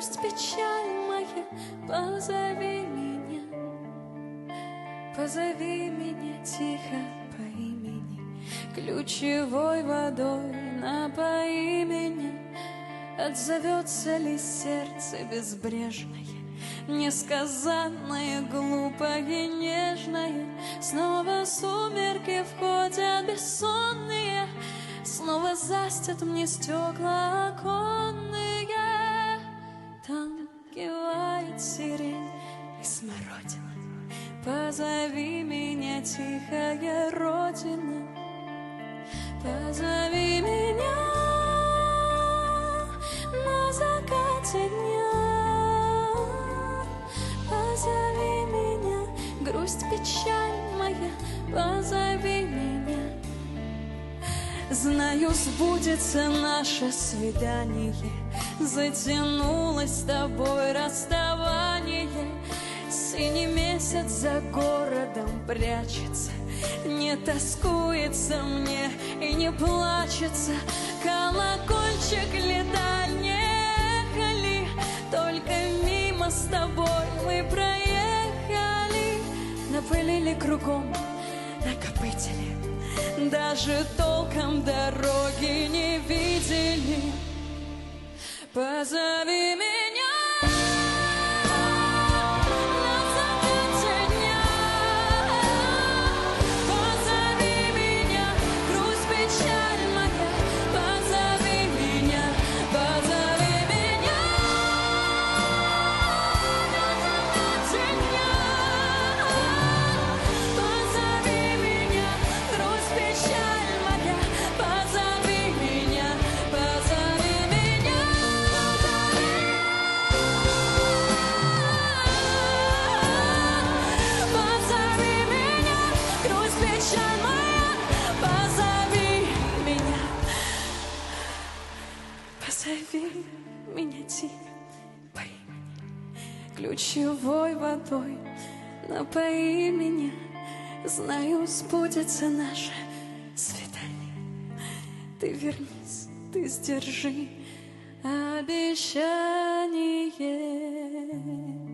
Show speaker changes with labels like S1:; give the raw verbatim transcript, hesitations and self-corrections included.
S1: грусть, печаль моя, позови меня, позови меня тихо по имени, ключевой водой напои меня. Отзовется ли сердце безбрежное, несказанное, глупое, нежное? Снова сумерки входят бессонные, снова застят мне стекла оконные. Там кивает сирень и смородина. Позови меня, тихая родина, позови меня на закате дня, позови меня, грусть, печаль моя, позови меня. Знаю, сбудется наше свидание, затянулось с тобой расставание. Синий месяц за городом прячется, не тоскуется мне и не плачется. Колокольчик лета ехали, только мимо с тобой мы проехали. Напылили кругом, накопытили, даже толком дороги не видели. Позови меня на закате дня, позови меня, грусть, печаль моя, позови меня, позови меня на закате дня, позови меня, грусть, печаль моя, позови меня, позови меня, позови меня, грусть, печаль моя, позови меня, позови меня тихо по имени, ключевой водой напои меня. Знаю, сбудется наше свидание. Ты вернись, ты сдержи обещание.